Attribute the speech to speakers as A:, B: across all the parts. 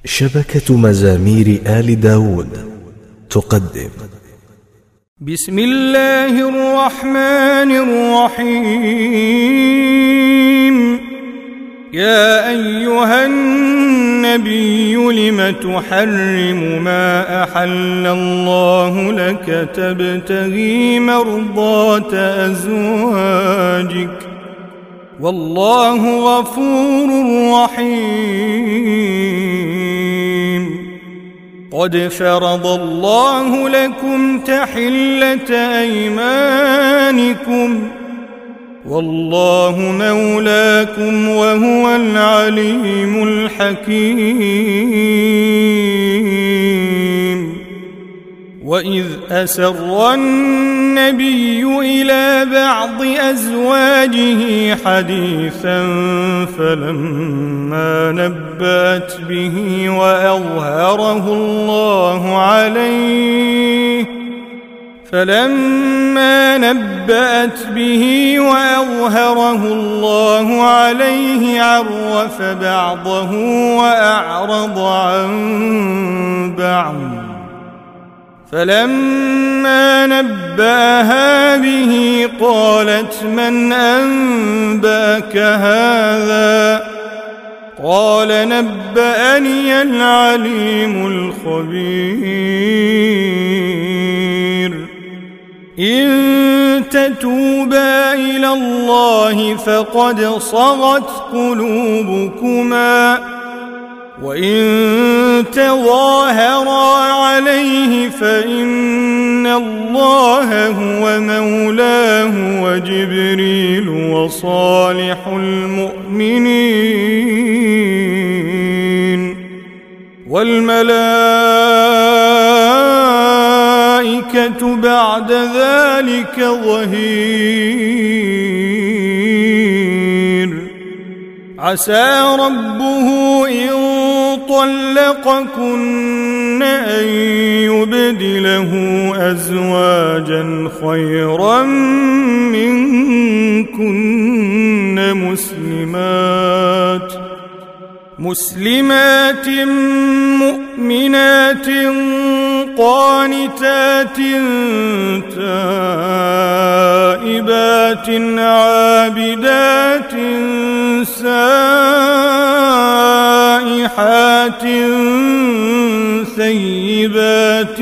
A: شبكة مزامير آل داود تقدم
B: بسم الله الرحمن الرحيم. يا أيها النبي لم تحرم ما أحل الله لك تبتغي مرضات أزواجك والله غفور رحيم. قد فرض الله لكم تحلة أيمانكم والله مولاكم وهو العليم الحكيم. وإذ أسر النبي إلى بعض أزواجه حديثا فلما نبأت به وأظهره الله عليه عرف بعضه وأعرض عن بعض. فلما نبأها به قالت من أنبأك هذا؟ قال نبأني العليم الخبير. إن تتوبا إلى الله فقد صغت قلوبكما وإن تظاهرا عليه فإن الله هو مولاه وجبريل وصالح المؤمنين والملائكة بعد ذلك ظهير. عسى ربه إن طلقكن أن يبدله أزواجا خيرا منكن مسلمات مؤمنات قانتات تائبات عابدات سائحات ثيبات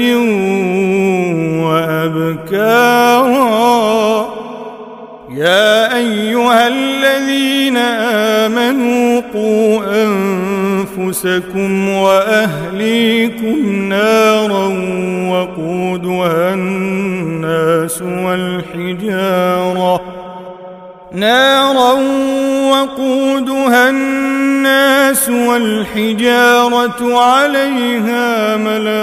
B: وأبكارا. يا أيها الذين آمنوا قوا أنفسكم وأهليكم نارا وقودها الناس والحجارة عليها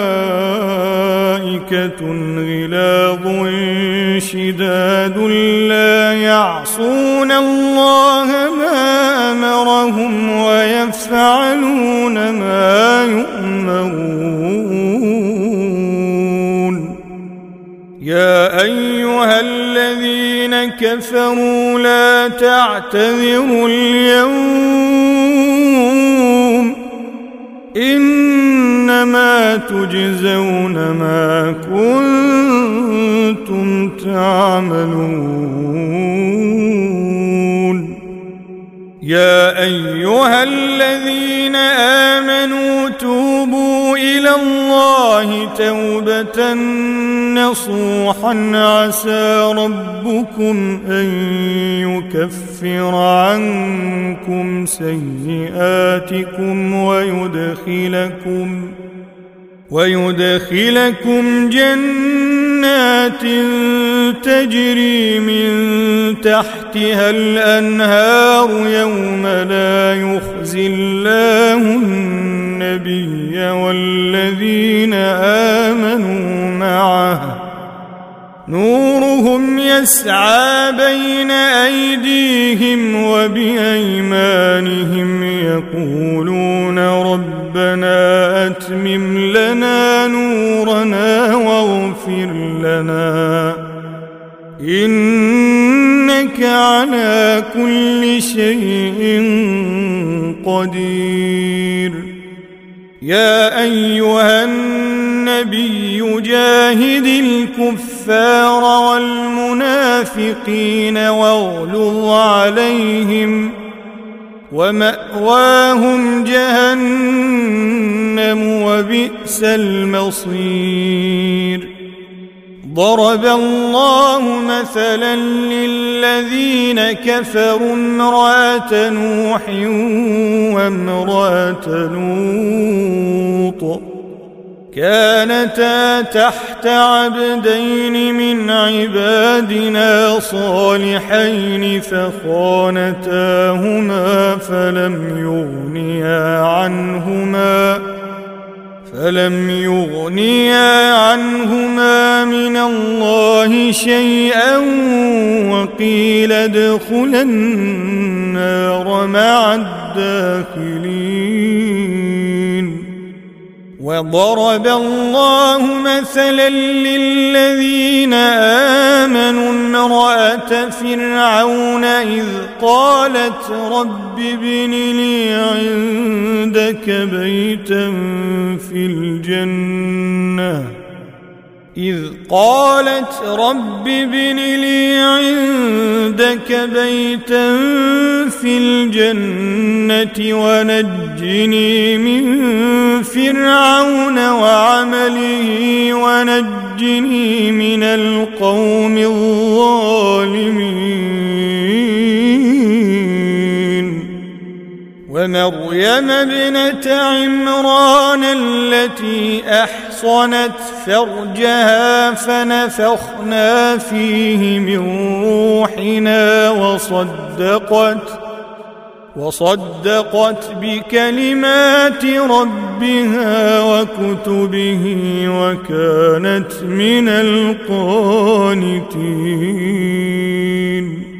B: ملائكة غلاظ شداد لا يعصون الله ما أمرهم ويفعلون ما يؤمرون. يا أيها الذين كفروا لا تعتذروا اليوم إنما تجزون ما كنتم تعملون. يا أيها الذين آمنوا توبوا إلى الله توبة نصوحا عسى ربكم أن يكفر عنكم سيئاتكم ويدخلكم جنات تجري من تحتها الأنهار يوم لا يخزي الله النبي والذين آمنوا معه نورهم يسعى بين أيديهم وبأيمانهم يقولون ربنا أتمم لنا نورنا واغفر لنا إنك على كل شيء قدير. يا أيها النبي جاهد الكفار والمنافقين واغلظ عليهم ومأواهم جهنم وبئس المصير ضرب الله مثلا للذين كفروا امرأة نوح وامرأة لوط كانتا تحت عبدين من عبادنا صالحين فخانتاهما فلم يغنيا عنهما من الله شيئا وقيل ادخلا النار مع الداخلين وضرب الله مثلا للذين آمنوا امرأة فرعون إذ قالت رب ابن لي عندك بيتا في الجنة ونجني من فرعون وعمله ونجني من القوم الظالمين ومريم ابنة عمران التي أحصنت فرجها فنفخنا فيه من روحنا وصدقت بكلمات ربها وكتبه وكانت من القانتين